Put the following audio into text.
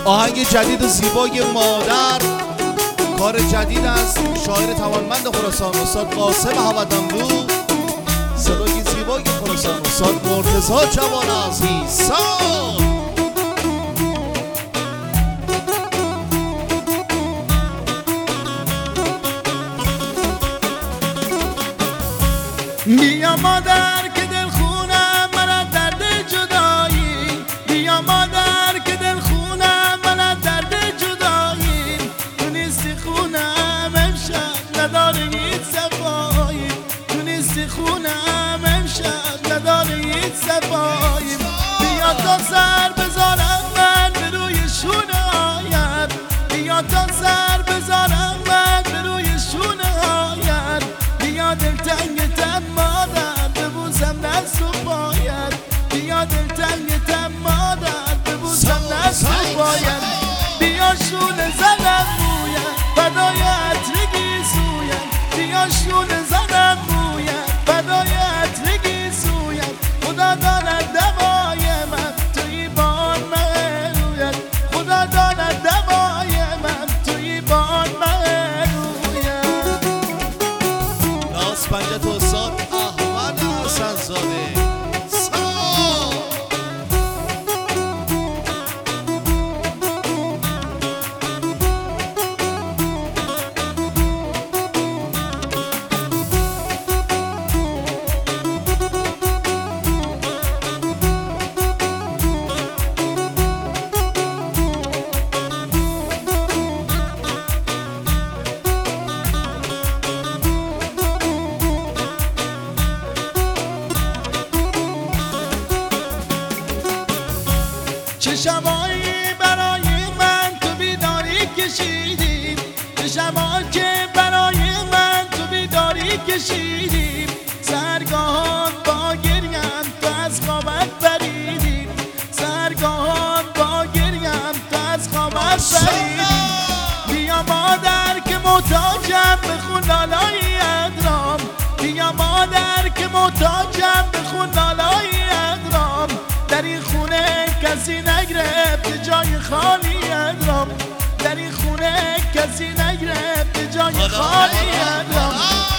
آهنگ جدید زیبای مادر، کار جدید از شاعر توانمند خراسان استاد قاسم حمدانلو، صدای زیبای خراسان استاد مرتضی جوان عزیزان. بیا مادر که دل خونم من از درد جدایی، بیا مادر که دل خونم من از درد جدایی، تو نیستی خونم امشب نداره هیچ صفایی، تو نیستی خونم امشب نداره هیچ صفایی. بیا تا سر بذارم من به روی شونه هایت، بیا تا سر بذارم من به روی شونه هایت، بیا دلتنگتم مادر ببوسم دست و پایت، بیا دلتنگتم مادر ببوسم دست و پایت، بیا شونه زنم مویم فدای عطر گیسویم، بیا شونه زنم مویم فدای عطر گیسویم، خدا داند دوای من توی بان من رویت، خدا داند دوای من توی بان من رویت. ناز پنجت استاد احمد حسن‌زاده. چه شبایی برای من تو بیداری کشیدی، چه شبایی که برای من تو بیداری کشیدی، سرگاهان با گریم تو از خوابت پریدی، سرگاهان با گریم تو از خوابت پریدی. بیا مادر که محتاجم به خون لالای ادرام، بیا مادر که محتاجم به خون لالای ادرام، در این خونه کسی نگرفت جای خالی ادرام، در این خونه کسی نگرفت جای خالی ادرام.